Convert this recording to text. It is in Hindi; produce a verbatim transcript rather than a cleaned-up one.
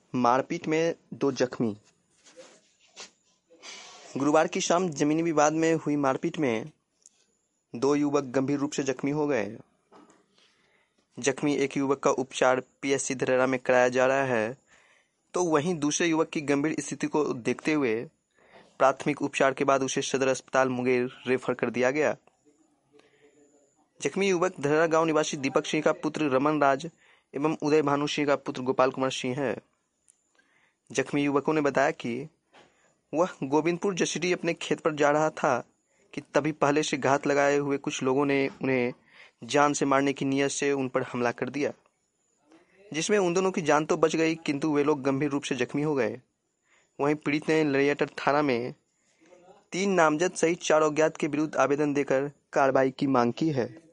मारपीट में दो जख्मी। गुरुवार की शाम जमीनी विवाद में हुई मारपीट में दो युवक गंभीर रूप से जख्मी हो गए। जख्मी एक युवक का उपचार पीएससी धरेरा में कराया जा रहा है, तो वहीं दूसरे युवक की गंभीर स्थिति को देखते हुए प्राथमिक उपचार के बाद उसे सदर अस्पताल मुंगेर रेफर कर दिया गया। जख्मी युवक धरेरा गांव निवासी दीपक सिंह का पुत्र रमन राज एवं उदय भानु सिंह का पुत्र गोपाल कुमार सिंह है। जख्मी युवकों ने बताया कि वह गोविंदपुर जसीडीह अपने खेत पर जा रहा था कि तभी पहले से घात लगाए हुए कुछ लोगों ने उन्हें जान से मारने की नीयत से उन पर हमला कर दिया, जिसमें उन दोनों की जान तो बच गई, किंतु वे लोग गंभीर रूप से जख्मी हो गए। वहीं पीड़ित ने लड़ियाटर थाना में तीन नामजद सहित चार अज्ञात के विरुद्ध आवेदन देकर कार्रवाई की मांग की है।